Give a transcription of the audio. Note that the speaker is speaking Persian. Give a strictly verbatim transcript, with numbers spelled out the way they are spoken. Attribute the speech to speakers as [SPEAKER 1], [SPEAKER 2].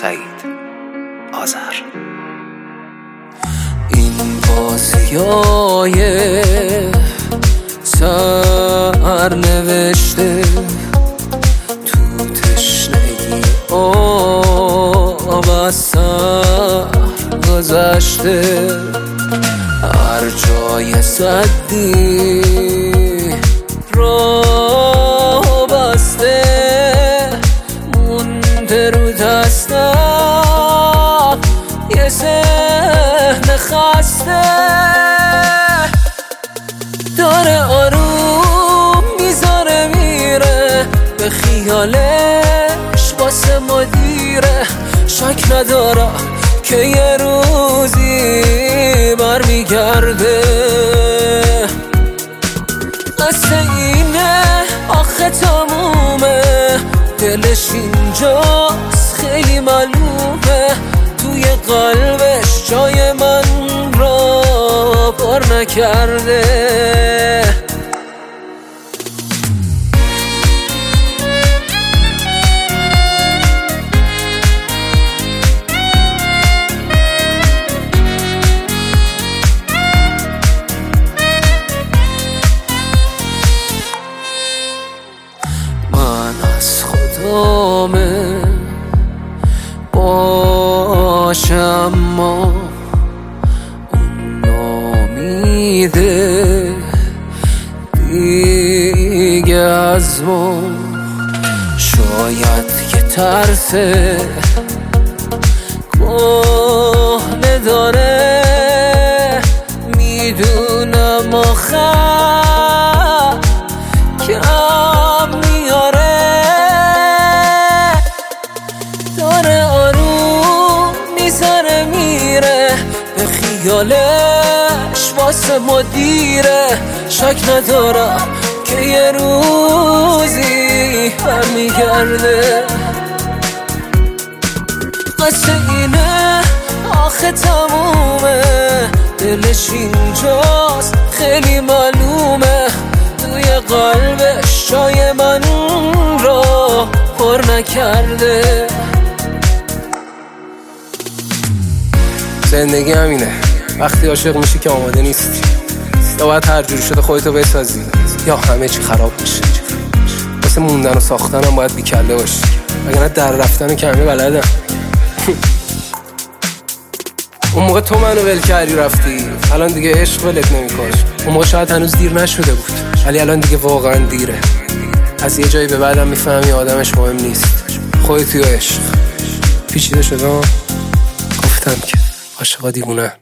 [SPEAKER 1] سعید آذر.
[SPEAKER 2] این بازیای سر نوشته تو تشنگی آب از سر گذشته، هر جای سدی راه بسته مونده رو دستم یه ذهن خسته، داره آروم میذاره میره به خیالش واسه مدیره، شک ندارم که یه روزی برمیگرده. قصه اینه آخه تمومه، دلش اینجاست خیلی معلومه، توی قلبش جای من را پر نکرده. من از خدامه باشم ما اون نامیده دیگه از ما، شاید یه طرفه کهنه داره میدونم آخر کم میاره، داره آروم میذاره میره به خیالش واسه مدیره، شک ندارم که یه روزی برمیگرده. قصه اینه آخه تمومه، دلش اینجاست خیلی معلومه، توی قلبش جای من را پر نکرده.
[SPEAKER 3] زندگی همینه، وقتی عاشق میشی که آماده نیستی، یا باید هر جوری شده خودتو بسازی یا همه چی خراب میشه. واسه موندن و ساختن هم باید بیکله باشی، وگرنه در رفتن و کمی بلدم. اون موقع تو منو ول کردی رفتی، الان دیگه عشق ولت نمیکنه. اون موقع شاید هنوز دیر نشده بود، ولی الان دیگه واقعا دیره. از یه جایی به بعدم میفهمی آدمش مهم نیست، خودت توی عشق پیچیده شده. گفتم که عاشقا دیوونه.